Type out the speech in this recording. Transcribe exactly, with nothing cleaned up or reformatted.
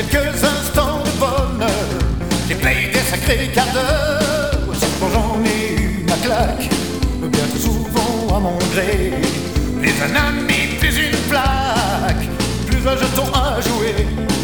quelques instants de bonheur, j'ai payé des sacrés quarts d'heure. Sauf quand j'en ai eu ma claque, bien trop souvent à mon gré. Plus un ami, plus une plaque, plus un jeton à jouer.